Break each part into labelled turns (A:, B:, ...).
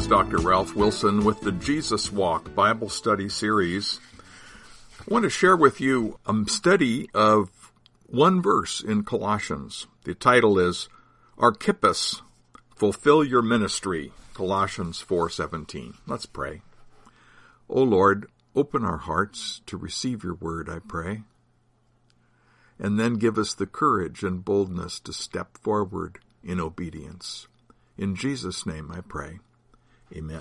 A: is Dr. Ralph Wilson with the Jesus Walk Bible Study Series. I want to share with you a study of one verse in Colossians. The title is Archippus, Fulfill Your Ministry, Colossians 4:17. Let's pray. O Lord, open our hearts to receive your word, I pray, and then give us the courage and boldness to step forward in obedience. In Jesus' name I pray. Amen.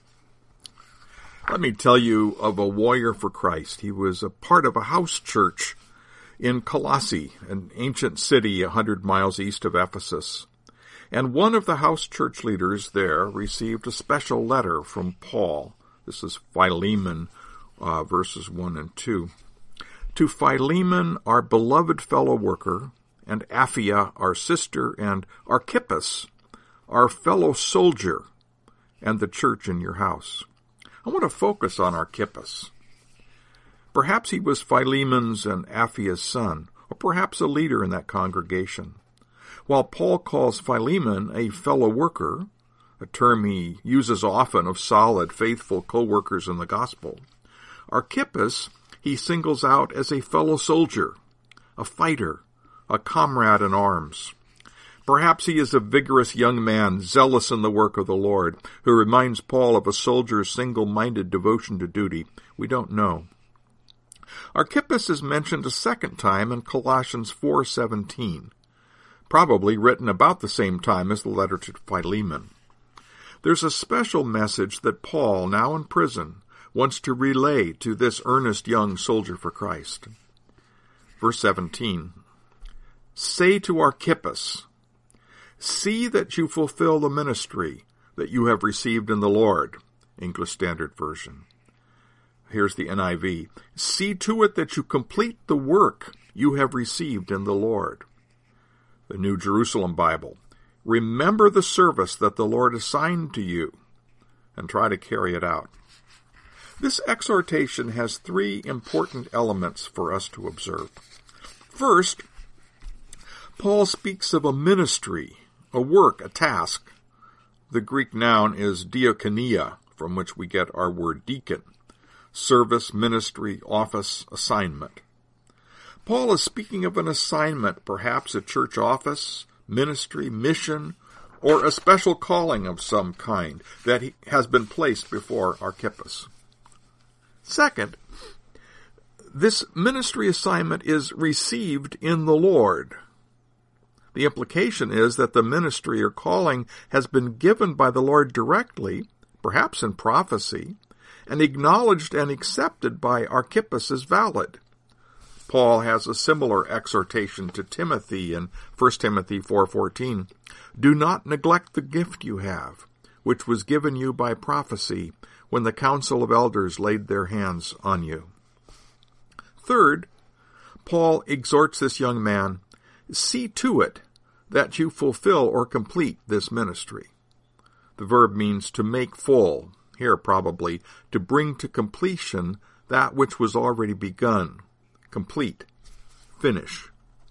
A: Let me tell you of a warrior for Christ. He was a part of a house church in Colossae, an ancient city 100 miles east of Ephesus. And one of the house church leaders there received a special letter from Paul. This is Philemon, verses 1 and 2. To Philemon, our beloved fellow worker, and Apphia, our sister, and Archippus, our fellow soldier, and the church in your house. I want to focus on Archippus. Perhaps he was Philemon's and Aphia's son, or perhaps a leader in that congregation. While Paul calls Philemon a fellow worker, a term he uses often of solid, faithful co-workers in the gospel, Archippus he singles out as a fellow soldier, a fighter, a comrade in arms. Perhaps he is a vigorous young man, zealous in the work of the Lord, who reminds Paul of a soldier's single-minded devotion to duty. We don't know. Archippus is mentioned a second time in Colossians 4:17, probably written about the same time as the letter to Philemon. There's a special message that Paul, now in prison, wants to relay to this earnest young soldier for Christ. Verse 17, say to Archippus, see that you fulfill the ministry that you have received in the Lord. English Standard Version. Here's the NIV. See to it that you complete the work you have received in the Lord. The New Jerusalem Bible. Remember the service that the Lord assigned to you and try to carry it out. This exhortation has three important elements for us to observe. First, Paul speaks of a ministry, a work, a task. The Greek noun is diakonia, from which we get our word deacon. Service, ministry, office, assignment. Paul is speaking of an assignment, perhaps a church office, ministry, mission, or a special calling of some kind that has been placed before Archippus. Second, this ministry assignment is received in the Lord. The implication is that the ministry or calling has been given by the Lord directly, perhaps in prophecy, and acknowledged and accepted by Archippus as valid. Paul has a similar exhortation to Timothy in 1 Timothy 4:14. Do not neglect the gift you have, which was given you by prophecy when the council of elders laid their hands on you. Third, Paul exhorts this young man, see to it that you fulfill or complete this ministry. The verb means to make full, here probably to bring to completion that which was already begun. Complete, finish.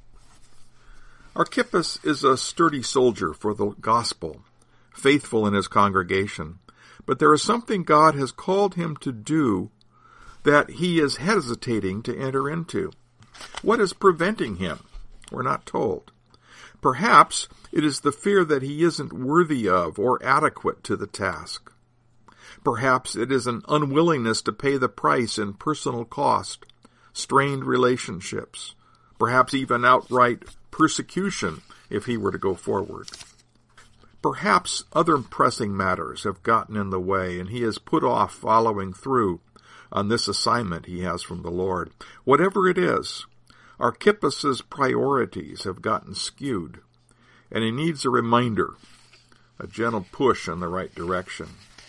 A: Archippus is a sturdy soldier for the gospel, faithful in his congregation, but there is something God has called him to do that he is hesitating to enter into. What is preventing him? We're not told. Perhaps it is the fear that he isn't worthy of or adequate to the task. Perhaps it is an unwillingness to pay the price in personal cost, strained relationships, perhaps even outright persecution if he were to go forward. Perhaps other pressing matters have gotten in the way, and he has put off following through on this assignment he has from the Lord. Whatever it is, Archippus's priorities have gotten skewed, and he needs a reminder, a gentle push in the right direction.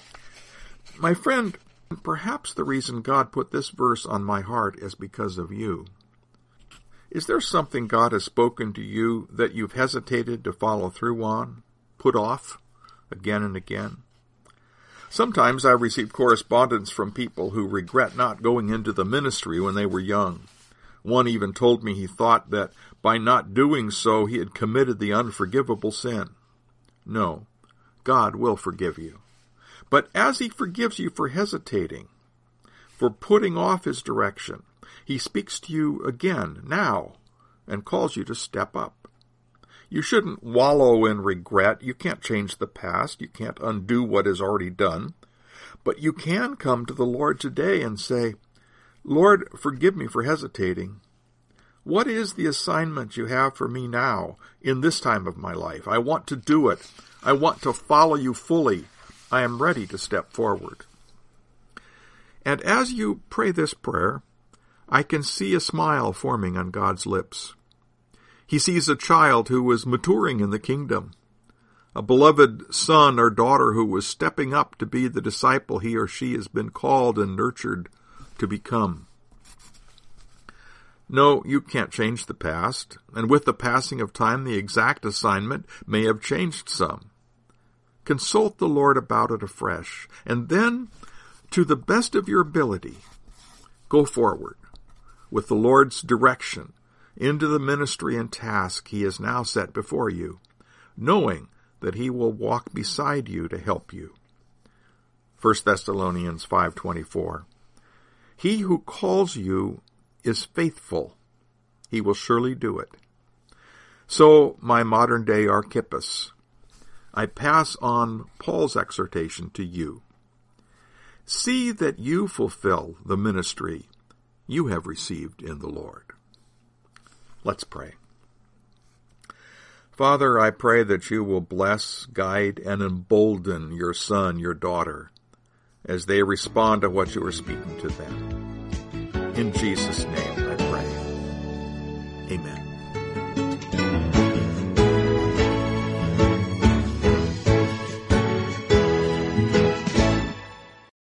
A: My friend, perhaps the reason God put this verse on my heart is because of you. Is there something God has spoken to you that you've hesitated to follow through on, put off again and again? Sometimes I receive correspondence from people who regret not going into the ministry when they were young. One even told me he thought that by not doing so he had committed the unforgivable sin. No, God will forgive you. But as he forgives you for hesitating, for putting off his direction, he speaks to you again now and calls you to step up. You shouldn't wallow in regret. You can't change the past. You can't undo what is already done. But you can come to the Lord today and say, Lord, forgive me for hesitating. What is the assignment you have for me now in this time of my life? I want to do it. I want to follow you fully. I am ready to step forward. And as you pray this prayer, I can see a smile forming on God's lips. He sees a child who was maturing in the kingdom, a beloved son or daughter who was stepping up to be the disciple he or she has been called and nurtured to become. No, you can't change the past, and with the passing of time, the exact assignment may have changed some. Consult the Lord about it afresh, and then, to the best of your ability, go forward with the Lord's direction into the ministry and task he has now set before you, knowing that he will walk beside you to help you. 1 Thessalonians 5:24. He who calls you is faithful. He will surely do it. So, my modern-day Archippus, I pass on Paul's exhortation to you. See that you fulfill the ministry you have received in the Lord. Let's pray. Father, I pray that you will bless, guide, and embolden your son, your daughter, as they respond to what you are speaking to them. In Jesus' name I pray. Amen.